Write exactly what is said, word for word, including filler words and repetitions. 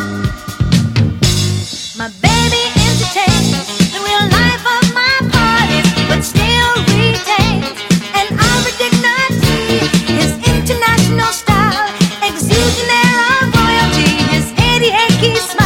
My baby entertains the real life of my parties, but still retains an Irish dignity. His international style exudes an air of royalty. His eighty-eight keys